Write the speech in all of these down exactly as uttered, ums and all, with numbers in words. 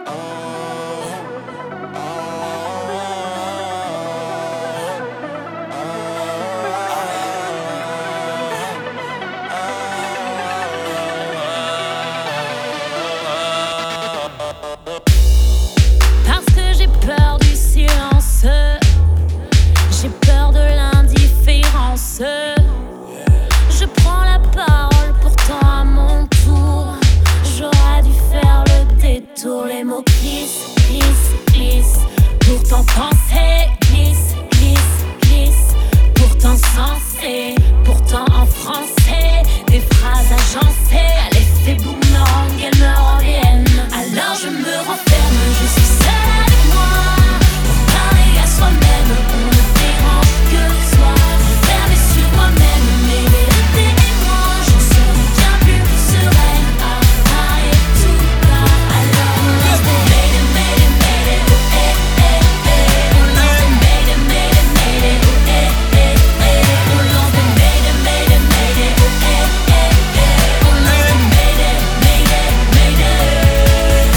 Parce que j'ai peur du silence, j'ai peur de l'indifférence. Je prends la parole, pourtant à mon tour j'aurais dû faire le détour. Les mots glissent, glissent, glissent, pourtant penser glisse, glisse, glisse, pourtant sensé, pourtant en français, des phrases agencées à l'effet boomerang, elles me reviennent. Alors je me renferme, je suis seule avec moi, pour parler à soi-même, on ne dérange que soi. Fermée sur moi-même, mes vérités et moi, je serai bien plus sereine à parler tout bas. Alors on lance des Mayday, Mayday, Mayday, oh eh eh eh. On lance des Mayday, Mayday, Mayday, oh eh eh eh. On lance des Mayday, Mayday, Mayday, oh eh eh eh. On lance des Mayday, Mayday, Mayday.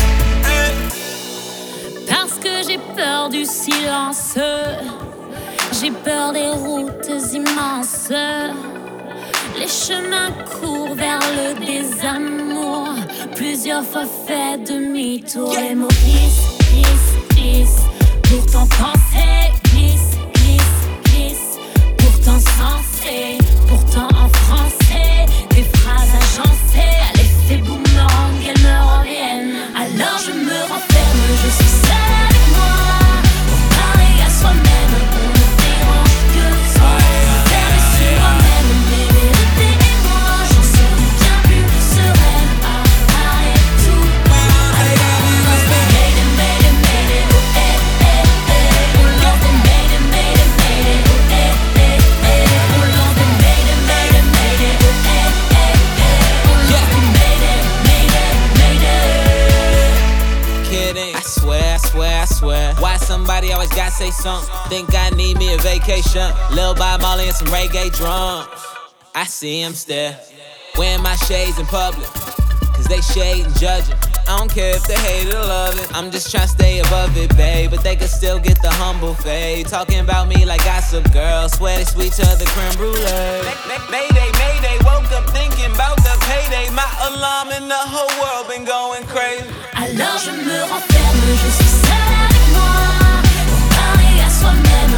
Parce que j'ai peur du silence, j'ai peur des routes immenses, les chemins courts vers le désamour, plusieurs fois fait demi-tour. Les mots glissent, glissent, glissent, pourtant penser glisse, glisse, glisse, pourtant sensé, pourtant en français, des phrases agencées à l'effet boomerang, elles me reviennent. Alors je me renferme, je suis seule avec moi, pour parler à soi-même, on ne dérange que soi. Fermée sur moi-même, mes vérités et moi, je serai bien plus sereine à parler tout bas. Alors on lance des Mayday, Mayday, Mayday, oh eh eh eh. On lance des Mayday, Mayday, Mayday, oh eh eh eh. On lance des Mayday, Mayday, Mayday, oh eh eh eh. On lance des Mayday, Mayday, Mayday. Kidding, I swear, I swear, I swear. Why somebody always gotta say something? Think I need me a vacation. Lil' Bob Marley and some reggae drums. I see him stare, wearing my shades in public, cause they shade and judging. I don't care if they hate it or love it, I'm just tryna stay above it, babe. But they could still get the humble fade, talking about me like Gossip Girl, swear they sweet to the creme brulee. Mayday, mayday, woke up thinking about the payday. My alarm and the whole world been going crazy. Alors je me renferme, je suis seule avec moi, pour parler à soi-même.